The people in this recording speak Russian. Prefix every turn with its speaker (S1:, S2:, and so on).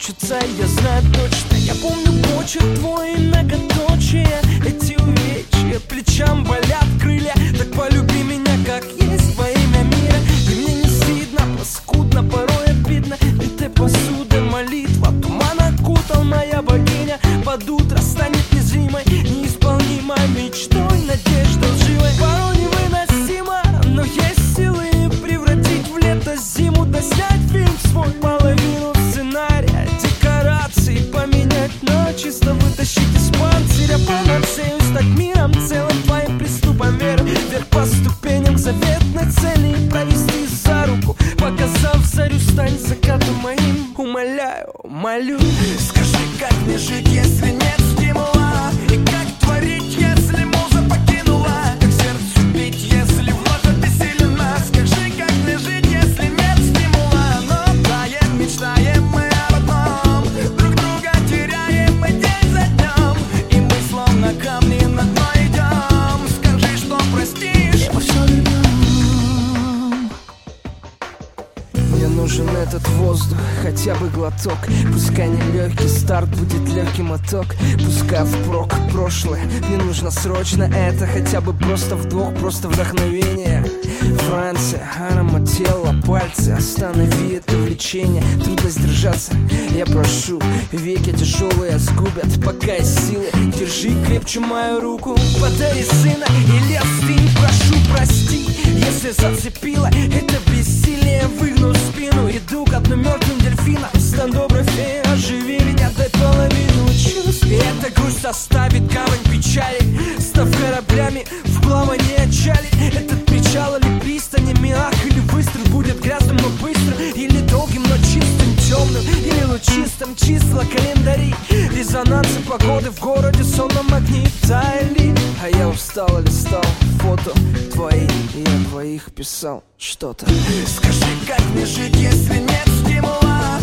S1: случится, я знаю точно. Я помню почерк твой многоточие, эти увечья, плечам болят крылья. Так полюби меня, как есть, во имя мира. И мне не стыдно, паскудно, порой обидно. Битой посудой молитва, туман окутал моя богиня. Под утро станет незримой, неисполнимой мечтой, надеждой лживой. Порой невыносимо, но есть силы превратить в лето зиму, да снять фильм свой, половину сценария, декорации поменять на чисто, вытащить из панциря панацею, стать миром целым твоим приступом веры, вверх по ступеням к заветной цели и провести за руку, показав зарю, стань закатом моим. Умоляю, молю, скажи, как мне жить, если нет стимула, и как творить, если муза покинула, как сердцу бить, если вновь обессилена. Скажи, как мне жить, если нет стимула, но таем, мечтаем мы об одном, друг друга теряем мы день за днем, и мы словно камни на дно идем. Скажи, что простишь, во всё вернем. Мне нужен этот воздух, хотя бы глоток. Пускай не легкий старт, будет легкий моток. Пускай впрок прошлое, мне нужно срочно это. Хотя бы просто вдох, просто вдохновение. Франция, аромат тела, пальцы, останови это влечение. Трудно сдержаться, я прошу. Веки тяжелые сгубят, пока есть силы. Держи крепче мою руку, подари сына или остынь, прошу, прости. Если зацепило это бессилие, выгну спину, иду к одному мертвым дельфинам. Стань доброй феей, оживи меня, дай половину чувств. И эта грусть оставит камень печали, став кораблями в плавании отчали. Этот причал или пристань, миах или выстрел будет грязным, но быстрым, или долгим, но чистым, темным, или лучистым. Числа календари, резонансы погоды в городе, сонном магнитали. А я устал, листал фото твои, и я твоих писал что-то. Скажи, как мне жить, если нет стимула,